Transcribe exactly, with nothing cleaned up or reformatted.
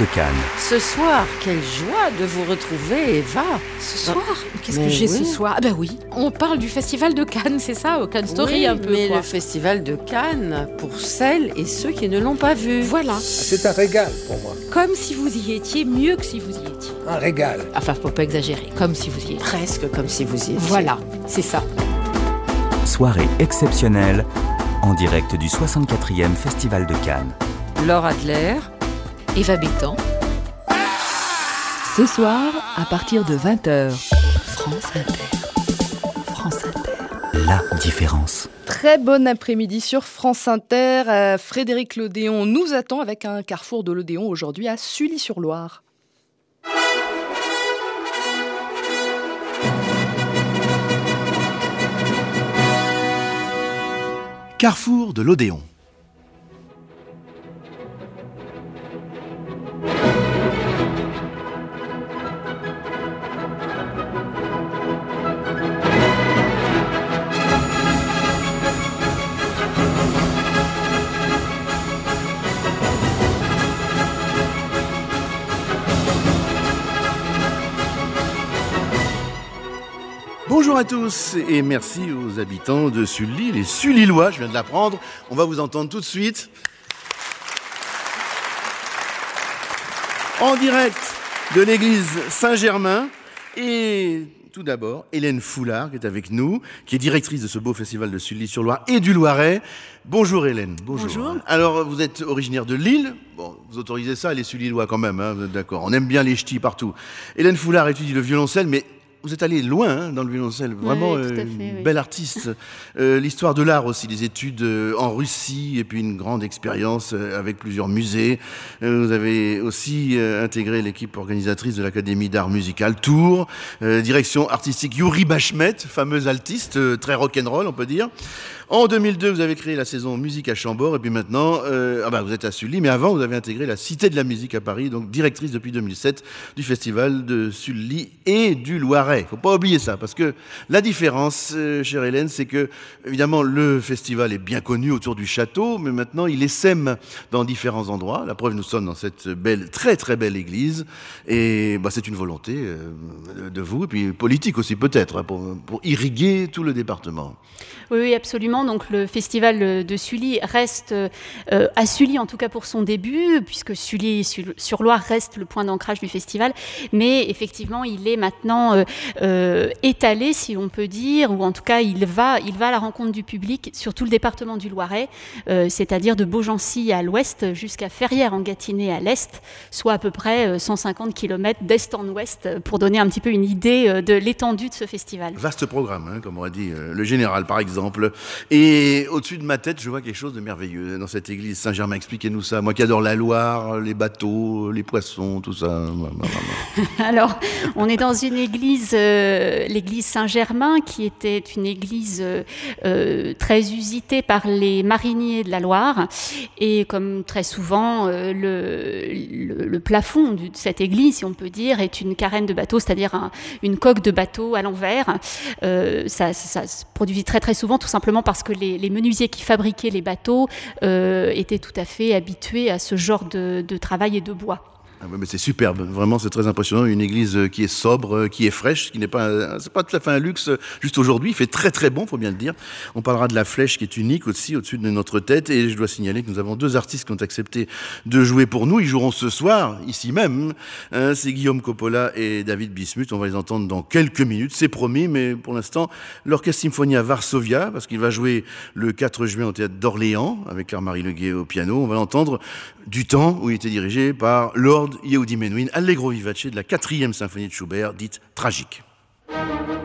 de Cannes. Ce soir, quelle joie de vous retrouver, Eva. Ce soir Qu'est-ce Mais que j'ai oui. ce soir? Ah ben oui, on parle du festival de Cannes, c'est ça, au Cannes Story Oui, un peu. mais quoi. le festival de Cannes, pour celles et ceux qui ne l'ont pas vu. Voilà, C'est un régal pour moi. comme si vous y étiez, mieux que si vous y étiez. Un régal. Enfin, faut pas exagérer, comme si vous y étiez. Presque comme si vous y étiez. Voilà, c'est ça. Soirée exceptionnelle en direct du soixante-quatrième Festival de Cannes. Laure Adler. Eva Bétan. Ce soir, à partir de vingt heures, France Inter. France Inter. La différence. Très bon après-midi sur France Inter. Euh, Frédéric Lodéon nous attend avec un carrefour de l'Odéon aujourd'hui à Sully-sur-Loire. Carrefour de l'Odéon. Bonjour à tous et merci aux habitants de Sully, les Sullylois, je viens de l'apprendre, on va vous entendre tout de suite. En direct de l'église Saint-Germain et tout d'abord Hélène Foulard qui est avec nous, qui est directrice de ce beau festival de Sully-sur-Loire et du Loiret. Bonjour Hélène. Bonjour. Bonjour. Alors vous êtes originaire de Lille, bon, vous autorisez ça les Sullylois quand même, hein, vous êtes d'accord, on aime bien les ch'tis partout. Hélène Foulard étudie le violoncelle mais vous êtes allé loin hein, dans le violoncelle, vraiment oui, tout à euh, fait, une oui. belle artiste. Euh, l'histoire de l'art aussi, des études euh, en Russie et puis une grande expérience euh, avec plusieurs musées. Euh, vous avez aussi euh, intégré l'équipe organisatrice de l'Académie d'art musical Tours, euh, direction artistique Yuri Bachmet, fameuse altiste, euh, très rock'n'roll on peut dire. En deux mille deux, vous avez créé la saison Musique à Chambord et puis maintenant, euh, ah bah, vous êtes à Sully, mais avant vous avez intégré la Cité de la musique à Paris, donc directrice depuis deux mille sept du festival de Sully et du Loiret. Faut pas oublier ça, parce que la différence, euh, chère Hélène, c'est que évidemment le festival est bien connu autour du château, mais maintenant il essaime dans différents endroits. La preuve, nous sommes dans cette belle, très très belle église, et bah, c'est une volonté euh, de vous, et puis politique aussi peut-être, hein, pour, pour irriguer tout le département. Oui, oui, absolument. Donc le festival de Sully reste euh, à Sully, en tout cas pour son début, puisque Sully-sur-Loire reste le point d'ancrage du festival. Mais effectivement, il est maintenant euh, euh, étalé, si on peut dire, ou en tout cas, il va, il va à la rencontre du public sur tout le département du Loiret, euh, c'est-à-dire de Beaugency à l'ouest jusqu'à Ferrières-en-Gâtinais à l'est, soit à peu près cent cinquante kilomètres d'est en ouest, pour donner un petit peu une idée de l'étendue de ce festival. Vaste programme, hein, comme aurait dit euh, le général par exemple. Et au-dessus de ma tête, je vois quelque chose de merveilleux dans cette église Saint-Germain. Expliquez-nous ça. Moi qui adore la Loire, les bateaux, les poissons, tout ça. Alors, on est dans une église, euh, l'église Saint-Germain, qui était une église euh, euh, très usitée par les mariniers de la Loire. Et comme très souvent, euh, le, le, le plafond de cette église, si on peut dire, est une carène de bateau, c'est-à-dire un, une coque de bateau à l'envers. Euh, ça, ça, ça se produit très très souvent, tout simplement parce que les, les menuisiers qui fabriquaient les bateaux euh, étaient tout à fait habitués à ce genre de, de travail et de bois. Ah ouais, mais c'est superbe, vraiment c'est très impressionnant, une église qui est sobre, qui est fraîche, qui n'est pas, c'est pas tout à fait un luxe juste aujourd'hui, il fait très très bon, faut bien le dire. On parlera de la flèche qui est unique aussi au-dessus de notre tête et je dois signaler que nous avons deux artistes qui ont accepté de jouer pour nous, ils joueront ce soir, ici même, hein, c'est Guillaume Coppola et David Bismuth, on va les entendre dans quelques minutes, c'est promis, mais pour l'instant, l'Orchestre Symphonia Varsovia, parce qu'il va jouer le quatre juin au théâtre d'Orléans, avec Claire-Marie Leguet au piano, on va l'entendre du temps où il était dirigé par Lord Yehudi Menuhin, Allegro vivace de la quatrième symphonie de Schubert, dite tragique.